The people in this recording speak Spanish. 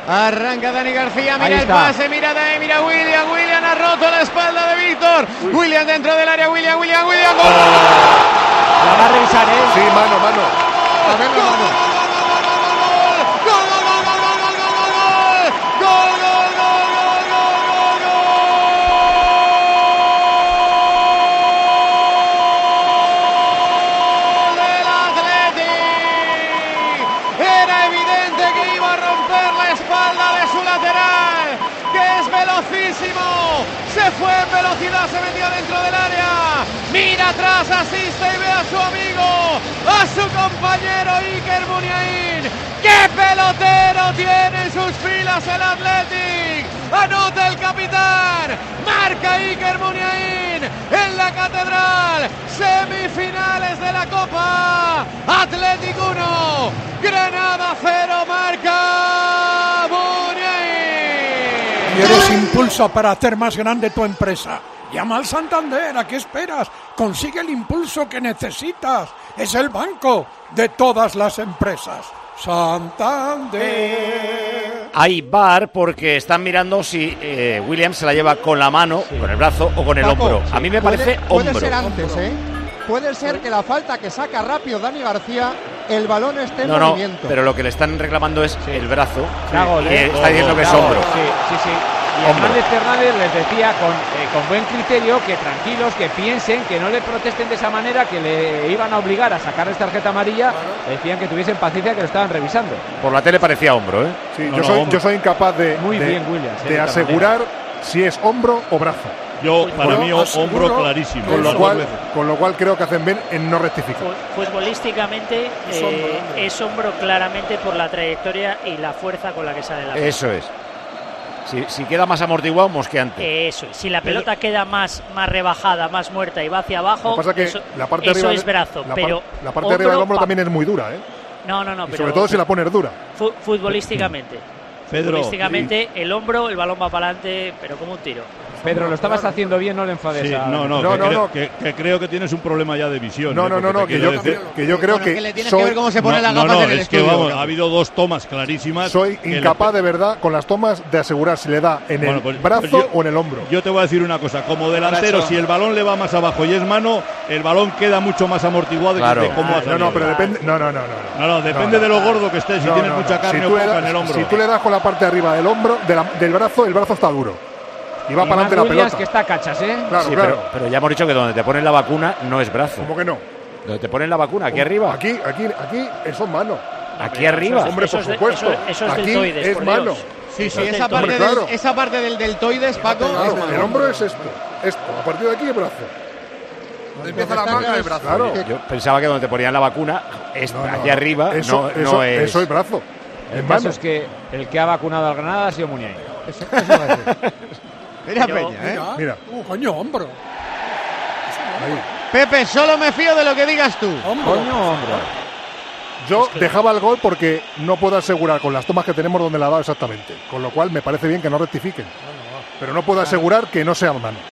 Arranca Dani García, mira Ahí el está. pase, mira Dani, mira William. William ha roto la espalda de Víctor. William dentro del área, William. ¡Gol! La va a revisar, ¿eh? Sí, mano. A ver la mano. Se fue en velocidad, se metió dentro del área. Mira atrás, asiste y ve a su amigo, a su compañero Iker Muniain. ¡Qué pelotero tiene en sus filas el Athletic! Anota el capitán, marca Iker Muniain en la Catedral. Semifinales de la Copa. Athletic 1, Granada 0, marca Muniain. ¿Quieres impulso para hacer más grande tu empresa? Llama al Santander, ¿a qué esperas? Consigue el impulso que necesitas. Es el banco de todas las empresas. Santander. Hay VAR porque están mirando si Williams se la lleva con la mano, con el brazo o con el hombro. A mí me parece hombro. Puede ser antes, ¿eh? Puede ser que la falta que saca rápido Dani García, el balón esté en movimiento. Pero lo que le están reclamando es el brazo. Gol, y está diciendo que es hombro. Sí. Y Hernández Fernández les decía con buen criterio que tranquilos, que piensen, que no le protesten de esa manera, que le iban a obligar a sacarles tarjeta amarilla. Decían que tuviesen paciencia, que lo estaban revisando. Por la tele parecía hombro, ¿eh? Sí, yo soy incapaz de asegurar si es hombro o brazo. Para mí hombro clarísimo. Con lo cual creo que hacen bien en no rectificar. Futbolísticamente es hombro claramente por la trayectoria y la fuerza con la que sale la pelota. Eso es. Si queda más amortiguado, mosqueante. Eso es. Si la pelota queda más rebajada, más muerta y va hacia abajo, pasa que eso, la parte arriba es brazo. Pero la parte de arriba del hombro también es muy dura, ¿eh? No. Y sobre todo si la pones dura. Futbolísticamente. Pedro, Futbolísticamente, el hombro, el balón va para adelante, pero como un tiro. Pedro, lo estabas haciendo bien, no le enfades. Sí, que creo que tienes un problema ya de visión. Que yo creo que le tienes que ver cómo se ponen las gafas en el estudio. Vamos, ha habido dos tomas clarísimas. Soy incapaz de verdad con las tomas de asegurar si le da en el brazo o en el hombro. Yo te voy a decir una cosa, como delantero, si el balón le va más abajo y es mano, el balón queda mucho más amortiguado de cómo ha salido. Pero depende. Depende de lo gordo que estés, si tienes mucha carne o poca en el hombro. Si tú le das con la parte de arriba del hombro, del brazo, el brazo está duro. Y va para adelante la pelota. Que está cachas, ¿eh? Claro. Pero ya hemos dicho que donde te ponen la vacuna no es brazo. ¿Cómo que no? Donde te ponen la vacuna, aquí arriba. Aquí son manos. Aquí arriba. Hombre, por supuesto. Eso es aquí deltoides, es mano. Sí, esa parte del deltoides, Paco. El hombro es esto. A partir de aquí el brazo. Empieza la manga del brazo. Claro. Yo pensaba que donde te ponían la vacuna es aquí arriba. Eso es brazo. El caso es que el que ha vacunado al Granada ha sido Muniain. Eso va a decir. Mira Peña, ¿eh? Mira. Coño, hombro. Ahí. Pepe, solo me fío de lo que digas tú. Coño, hombro. Yo dejaba el gol porque no puedo asegurar con las tomas que tenemos donde la ha dado exactamente. Con lo cual me parece bien que no rectifiquen. Pero no puedo asegurar que no sea mano.